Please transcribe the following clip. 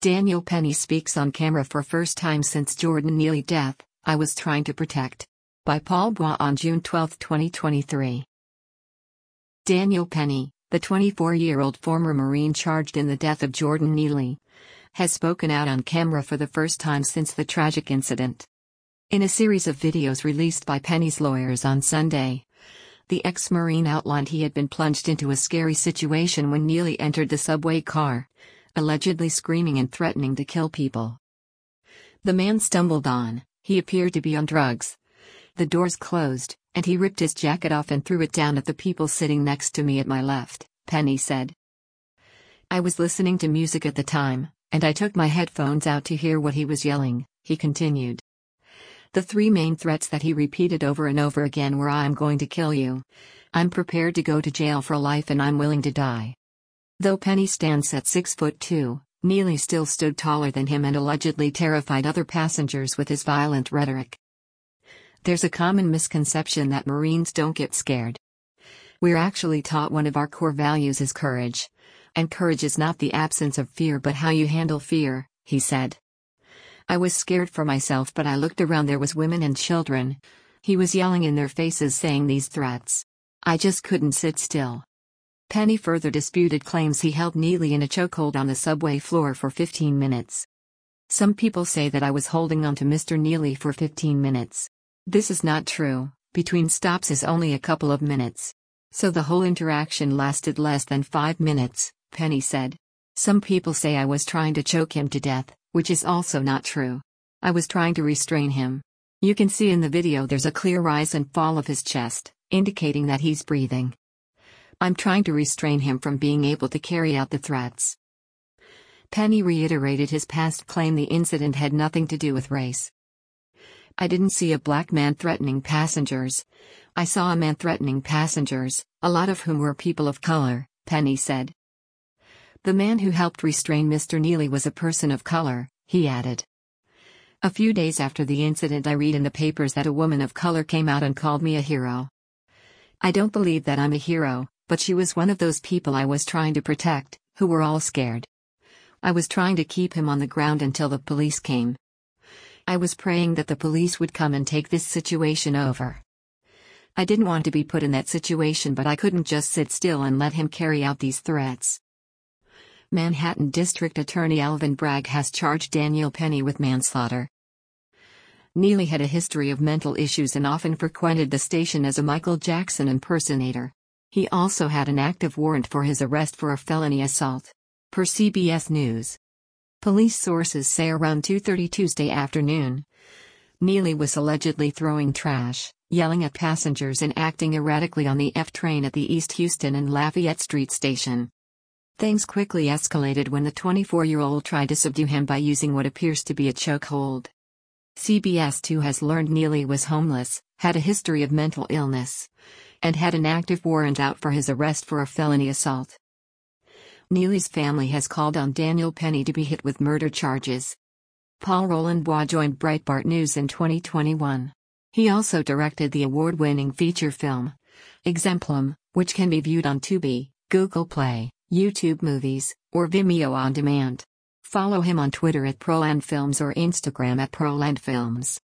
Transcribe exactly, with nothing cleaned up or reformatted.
Daniel Penny speaks on camera for first time since Jordan Neely death, I was trying to protect. By Paul Bois on June twelfth, twenty twenty-three. Daniel Penny, the twenty-four-year-old former Marine charged in the death of Jordan Neely, has spoken out on camera for the first time since the tragic incident. In a series of videos released by Penny's lawyers on Sunday, the ex-Marine outlined he had been plunged into a scary situation when Neely entered the subway car, allegedly screaming and threatening to kill people. The man stumbled on, he appeared to be on drugs. The doors closed, and he ripped his jacket off and threw it down at the people sitting next to me at my left, Penny said. I was listening to music at the time, and I took my headphones out to hear what he was yelling, he continued. The three main threats that he repeated over and over again were I'm going to kill you, I'm prepared to go to jail for life, and I'm willing to die. Though Penny stands at six foot two, Neely still stood taller than him and allegedly terrified other passengers with his violent rhetoric. There's a common misconception that Marines don't get scared. We're actually taught one of our core values is courage. And courage is not the absence of fear but how you handle fear, he said. I was scared for myself, but I looked around, there was women and children. He was yelling in their faces saying these threats. I just couldn't sit still. Penny further disputed claims he held Neely in a chokehold on the subway floor for fifteen minutes. Some people say that I was holding on to Mister Neely for fifteen minutes. This is not true, between stops is only a couple of minutes. So the whole interaction lasted less than five minutes, Penny said. Some people say I was trying to choke him to death, which is also not true. I was trying to restrain him. You can see in the video there's a clear rise and fall of his chest, indicating that he's breathing. I'm trying to restrain him from being able to carry out the threats. Penny reiterated his past claim the incident had nothing to do with race. I didn't see a black man threatening passengers. I saw a man threatening passengers, a lot of whom were people of color, Penny said. The man who helped restrain Mister Neely was a person of color, he added. A few days after the incident, I read in the papers that a woman of color came out and called me a hero. I don't believe that I'm a hero, but she was one of those people I was trying to protect, who were all scared. I was trying to keep him on the ground until the police came. I was praying that the police would come and take this situation over. I didn't want to be put in that situation, but I couldn't just sit still and let him carry out these threats. Manhattan District Attorney Alvin Bragg has charged Daniel Penny with manslaughter. Neely had a history of mental issues and often frequented the station as a Michael Jackson impersonator. He also had an active warrant for his arrest for a felony assault. Per C B S News. Police sources say around two thirty Tuesday afternoon, Neely was allegedly throwing trash, yelling at passengers and acting erratically on the F train at the East Houston and Lafayette Street station. Things quickly escalated when the twenty-four-year-old tried to subdue him by using what appears to be a chokehold. C B S two has learned Neely was homeless, had a history of mental illness, and had an active warrant out for his arrest for a felony assault. Neely's family has called on Daniel Penny to be hit with murder charges. Paul Roland Bois joined Breitbart News in twenty twenty-one. He also directed the award-winning feature film, Exemplum, which can be viewed on Tubi, Google Play, YouTube Movies, or Vimeo on demand. Follow him on Twitter at ProlandFilms or Instagram at ProlandFilms.